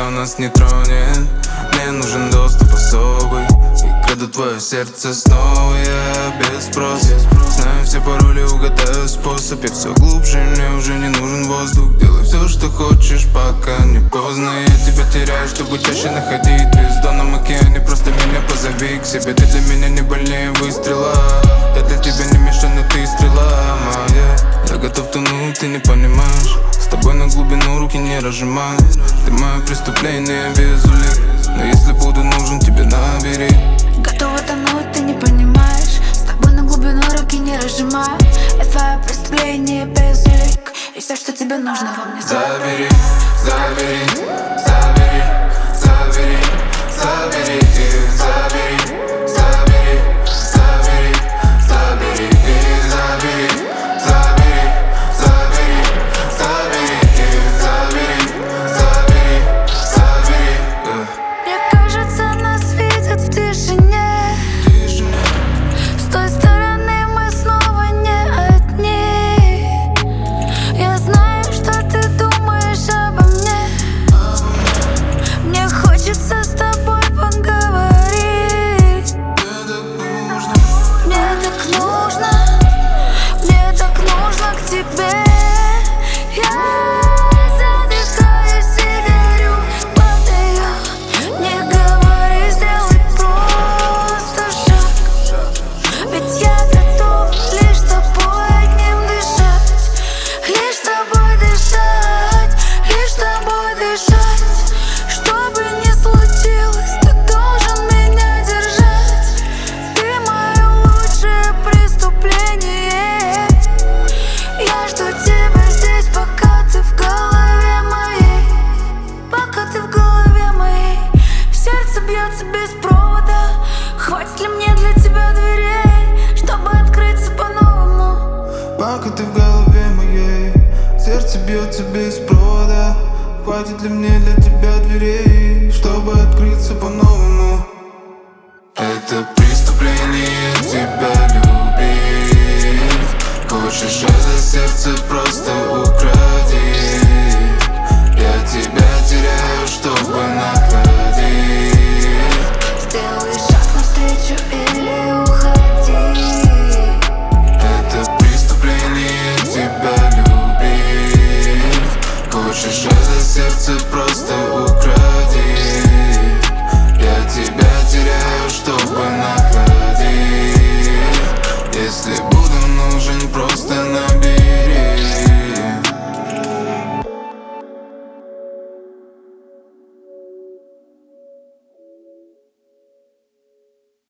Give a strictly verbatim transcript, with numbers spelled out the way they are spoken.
никто нас не тронет. Мне нужен доступ особый, и краду твое сердце снова я без спроса. Знаю все пароли, угадаю способ. Я все глубже, мне уже не нужен воздух. Делай все, что хочешь, пока не поздно. Я тебя теряю, чтобы чаще находить в бездонном океане. Просто меня позови к себе. Ты для меня не больнее выстрела. Я для тебя не мишень, но ты стрела моя. Я готов тонуть, ты не понимаешь. С тобой на глубину руки не разжимай. Ты мое преступление без улик, но если буду нужен, тебе набери. Готова тонуть, ты не понимаешь. С тобой на глубину руки не разжимай. Я твое преступление без улик, и все, что тебе нужно, во мне забери. Забери, забери, забери, забери, забери, забери, забери, забери, забери, забери, забери, забери, забери, забери, забери. Мне кажется, нас видят в тишине. С той стороны мы снова не одни. Я знаю, что ты думаешь обо мне. Мне хочется с тобой поговорить. Мне так нужно, мне так нужно к тебе. Я задыхаюсь и горю, падаю. Не говори, сделай просто шаг. Ведь я готов лишь с тобой одним дышать. Лишь с тобой дышать, лишь с тобой дышать. Что бы ни случилось, ты должен меня держать. Ты мое лучшее преступление. Я жду тебя здесь, пока ты в голове моей. Пока ты в голове моей. Сердце бьется без провода. Хватит ли мне для тебя дверей, чтобы открыться по-новому? Пока ты в голове моей, сердце бьется без провода. Хватит ли мне для тебя дверей, чтобы открыться по-новому? Это преступление тебя любить. Хочешь это сердце, просто укради. Я тебя теряю, чтобы на